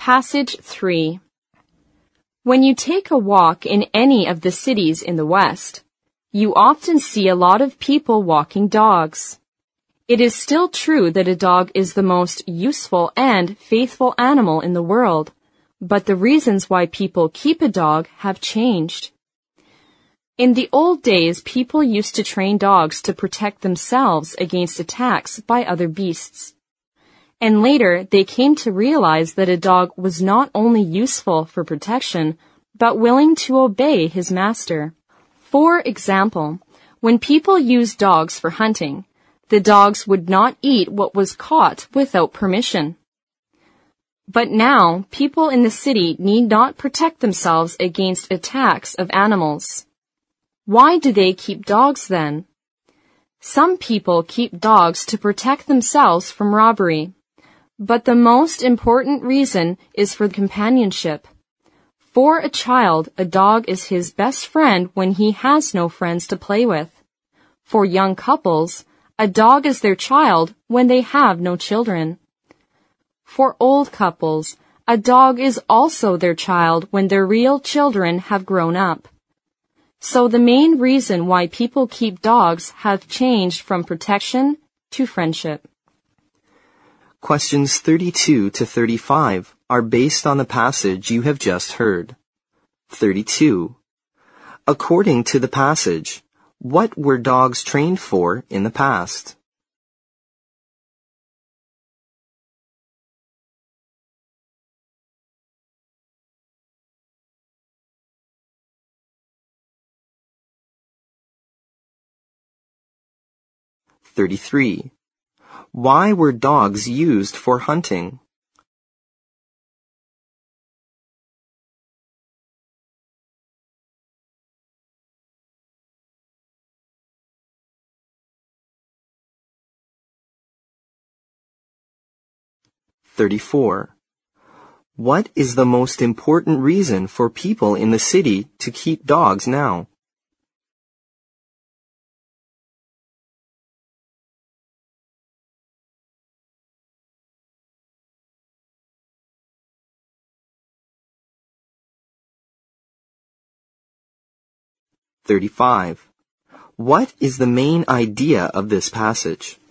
Passage 3. When you take a walk in any of the cities in the West, you often see a lot of people walking dogs. It is still true that a dog is the most useful and faithful animal in the world, but the reasons why people keep a dog have changed. In the old days, people used to train dogs to protect themselves against attacks by other beasts. And later, they came to realize that a dog was not only useful for protection, but willing to obey his master. For example, when people used dogs for hunting, the dogs would not eat what was caught without permission. But now, people in the city need not protect themselves against attacks of animals. Why do they keep dogs then? Some people keep dogs to protect themselves from robbery. But the most important reason is for companionship. For a child, a dog is his best friend when he has no friends to play with. For young couples, a dog is their child when they have no children. For old couples, a dog is also their child when their real children have grown up. So the main reason why people keep dogs have changed from protection to friendship. Questions 32 to 35 are based on the passage you have just heard. 32. According to the passage, what were dogs trained for in the past? (33) Why were dogs used for hunting? (34) What is the most important reason for people in the city to keep dogs now? (35) What is the main idea of this passage?